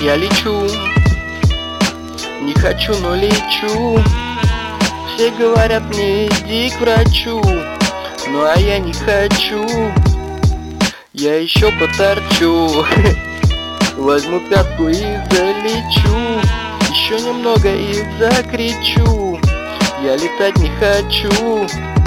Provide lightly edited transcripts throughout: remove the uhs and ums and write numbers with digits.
Я лечу, не хочу, но лечу. Все говорят мне, иди к врачу, ну а я не хочу. Я еще поторчу, возьму пятку и залечу. Еще немного и закричу, я летать не хочу.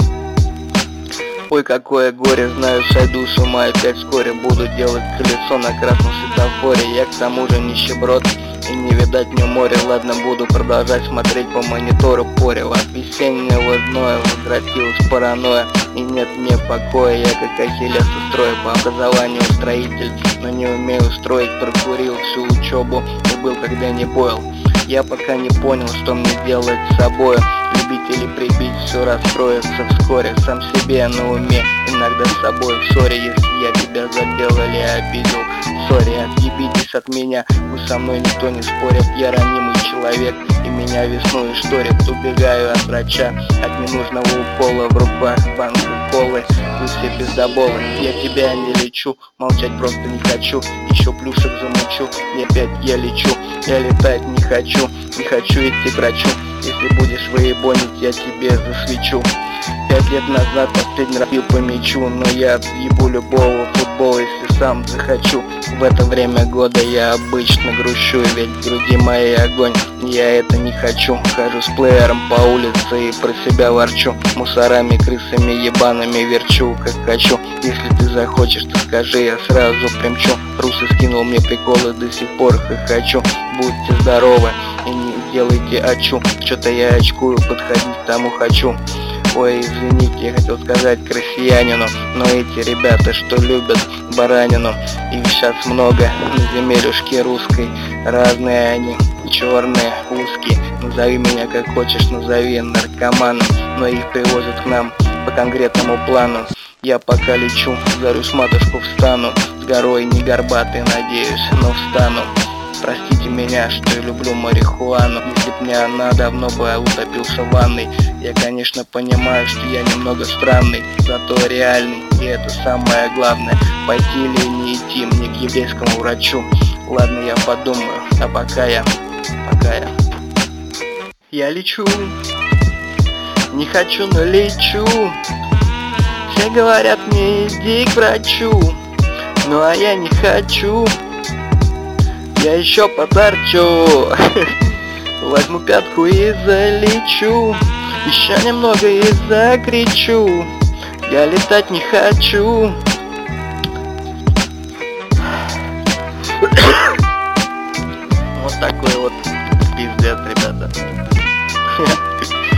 Ой, какое горе, знаю, сойду с ума опять вскоре. Буду делать колесо на красном светофоре. Я к тому же нищеброд, и не видать мне моря. Ладно, буду продолжать смотреть по монитору порево. От весеннего зноя возвратилась паранойя, и нет мне покоя. Я как Ахиллес устрою, по образованию строитель, но не умею строить. Прокурил всю учебу и был когда не бойл. Я пока не понял, что мне делать с собой. Любить или прибить, все расстроится вскоре. Сам себе на уме, иногда с собой в ссоре. Если я тебя задел или обидел, сори, отъебитесь от меня, вы со мной никто не спорит. Я ранимый человек, и меня весной шторит. Убегаю от врача, от ненужного укола. В руках банка колы, вы все пиздоболы. Я тебя не лечу, молчать просто не хочу. Еще плюшек замучу, и опять я лечу. Я летать не хочу идти к врачу. Если будешь выебонить, я тебе засвечу. 5 лет назад последний раз бил по мячу, но я отъебу любого футбола, если сам захочу. В это время года я обычно грущу, ведь в груди моей огонь, я это не хочу. Хожу с плеером по улице и про себя ворчу. Мусорами, крысами, ебаными верчу, как хочу. Если ты захочешь, то скажи, я сразу примчу. Русы скинул мне приколы, до сих пор хохочу. Будьте здоровы и не делайте очу. Что-то я очкую, подходить к тому хочу. Ой, извините, я хотел сказать к россиянину, но эти ребята, что любят баранину, их сейчас много на земелюшке русской. Разные они, черные, узкие. Назови меня как хочешь, назови наркоманом, но их привозят к нам по конкретному плану. Я пока лечу, зарюсь матушку встану, с горой не горбатый, надеюсь, но встану. Простите меня, что я люблю марихуану. Если б мне она, давно бы я утопился в ванной. Я, конечно, понимаю, что я немного странный, зато реальный, и это самое главное. Пойти или не идти мне к еврейскому врачу. Ладно, я подумаю, а пока я лечу, не хочу, но лечу. Все говорят мне, иди к врачу, ну а я не хочу. Я еще поторчу, возьму пятку и залечу. Еще немного и закричу, я летать не хочу. Вот такой вот пиздец, ребята.